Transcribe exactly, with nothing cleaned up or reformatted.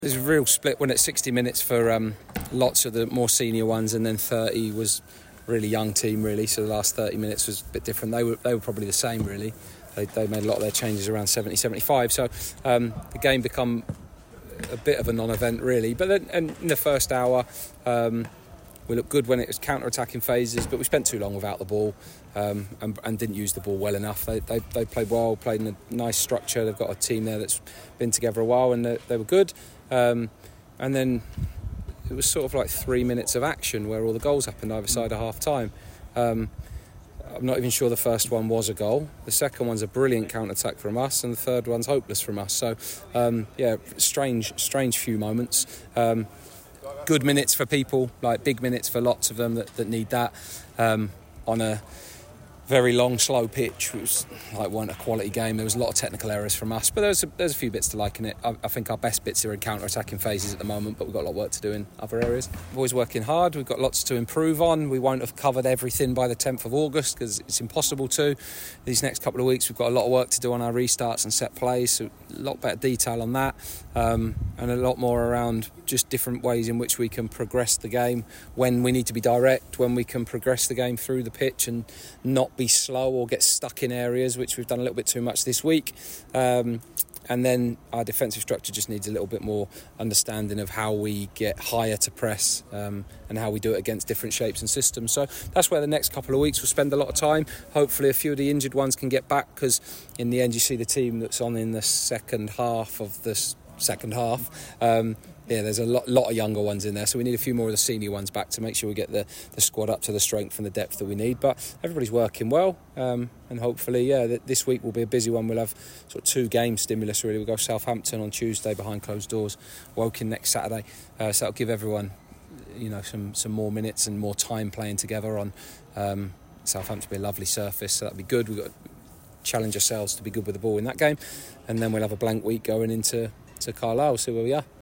There's a real split when it's sixty minutes for um, lots of the more senior ones, and then thirty was really young team really. So the last thirty minutes was a bit different. They were they were probably the same really. They, they made a lot of their changes around seventy, seventy-five. So um, the game become a bit of a non-event really. But then and in the first hour, um, we looked good when it was counter-attacking phases, but we spent too long without the ball um, and, and didn't use the ball well enough. They, they they played well, played in a nice structure. They've got a team there that's been together a while, and they, they were good. Um, and then it was sort of like three minutes of action where all the goals happened either side of half time. Um, I'm not even sure the first one was a goal. The second one's a brilliant counter-attack from us, and the third one's hopeless from us. So, um, yeah, strange, strange few moments. Um, good minutes for people, like big minutes for lots of them that, that need that um, on a very long, slow pitch. It was like wasn't a quality game. There was a lot of technical errors from us, but there's a, there's a few bits to like in it. I, I think our best bits are in counter-attacking phases at the moment, but we've got a lot of work to do in other areas. We're always working hard. We've got lots to improve on. We won't have covered everything by the tenth of August because it's impossible to. These next couple of weeks, we've got a lot of work to do on our restarts and set plays. So a lot better detail on that, um, and a lot more around just different ways in which we can progress the game when we need to be direct, when we can progress the game through the pitch and not be slow or get stuck in areas, which we've done a little bit too much this week. Um, and then our defensive structure just needs a little bit more understanding of how we get higher to press um, and how we do it against different shapes and systems. So that's where the next couple of weeks we'll spend a lot of time. Hopefully a few of the injured ones can get back, because in the end you see the team that's on in the second half of this second half. Um, yeah, there's a lot, lot of younger ones in there, so we need a few more of the senior ones back to make sure we get the, the squad up to the strength and the depth that we need. But everybody's working well, um, and hopefully, yeah, th- this week will be a busy one. We'll have sort of two game stimulus really. We'll go Southampton on Tuesday behind closed doors, Woking next Saturday, uh, so that'll give everyone, you know, some some more minutes and more time playing together on um, Southampton. Will be a lovely surface, so that'll be good. We've got to challenge ourselves to be good with the ball in that game, and then we'll have a blank week going into to Carlisle, see where we are.